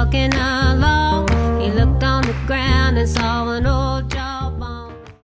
walking along. He looked on the ground and saw